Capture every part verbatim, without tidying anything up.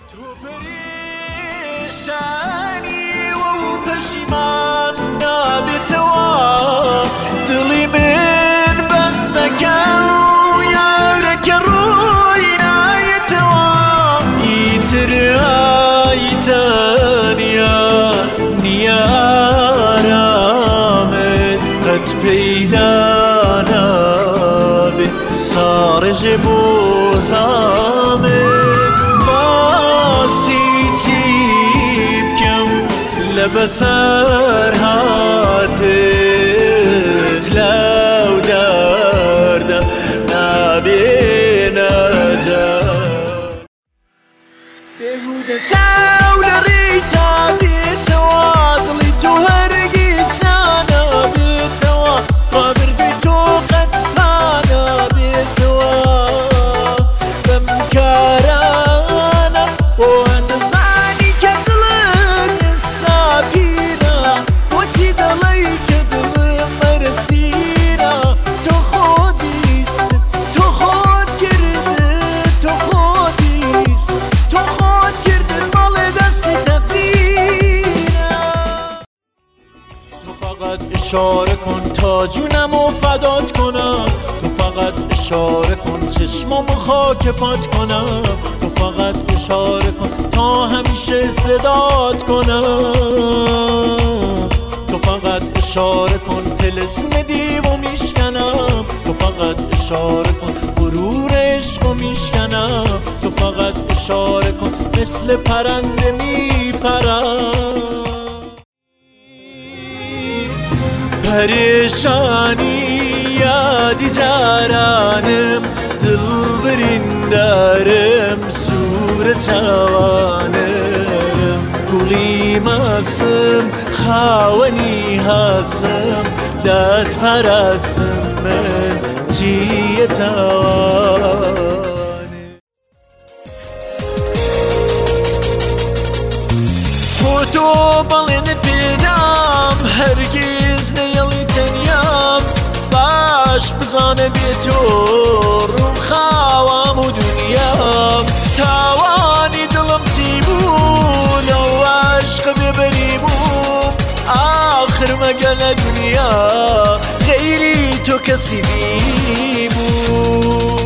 تو پریشانی و پشیمان نابتوا دلی من بسکه و یارک روی نایتوا ایتر آیتانیا نیارامت قد پیدا نابت سارج بوزامت باسی تیبکم لبسر هاتت لو درد نبی نجات بهوده تاول ریتا بیتوا دلی تو هرگز انا بیتوا قابر بیتو قد فانا بیتوا بمکارانا و انزانی که دلن استابینا و تی دلی که دلن مرسینا تو خودیست تو خود کرده تو خودیست تو خود کرده مال دست تقدیرم تو فقط اشاره کن تا جونمو فدات کنم تو فقط اشاره کن چشمامو خاک پات کنم تو فقط اشاره کن تا همیشه صدات کنم تو فقط اشاره کن طلسم دیو میشکنم تو فقط اشاره کن غرور عشقو میشکنم تو فقط اشاره کن مثل پرنده میپرم پریشانی یادی جارانم دل بریندارم سور چوانم گلی ماسم خاونی هستم داد پرستم من جیه توانم تو تو بالین دیدم هرگز نیالی تنیام باش بزانه بی تو روم خوام و دنیام توانی دلم تیمون و عشق ببریمون آخر مگل دنیا غیری تو کسی نیمون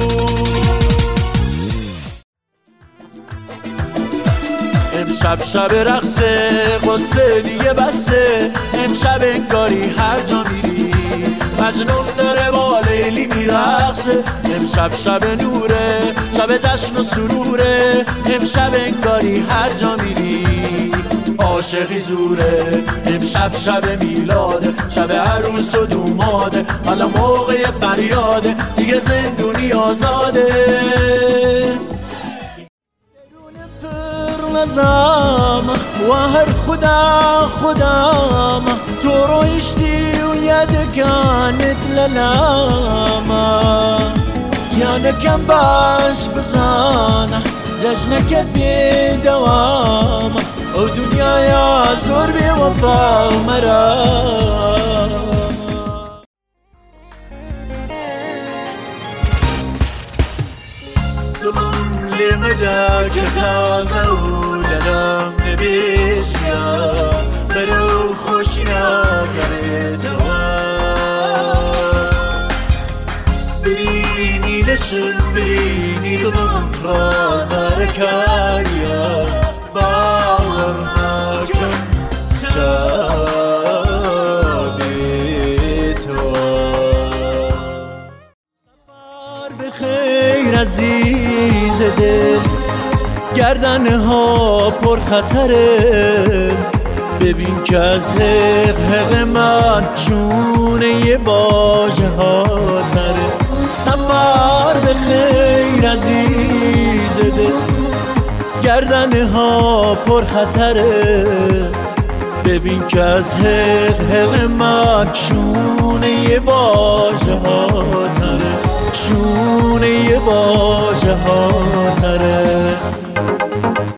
امشب شب رقصه قصه دیگه بسته امشب انگاری هر جا میری مجنون داره با لیلی میرقصه امشب شب نوره شب جشن و سروره امشب انگاری هر جا میری عاشقی زوره امشب شب میلاده شب عروس و دوماده حالا موقع فریاده دیگه زندونی آزاده نظام و هر خدا خدام تو رویشتی و یادکانت للاما جانکم باش بزانه جشنکت بی دوام و دنیای زور بی وفا و مرام دلم لیمده که تازه و لنم نبیشیا برو خوشی نگره دوام برینی نشن برینی دلم رازار کاریا باور نکن شبی تو سفر بخیر عزیز دل گردنها پر خطره ببین که از حق حق من چونه یه واژه ها تره سفر به خیر عزیز دل گردنها پر خطره ببین که از حق حق من چونه یه واژه ها تره چونه یه واژه ها تره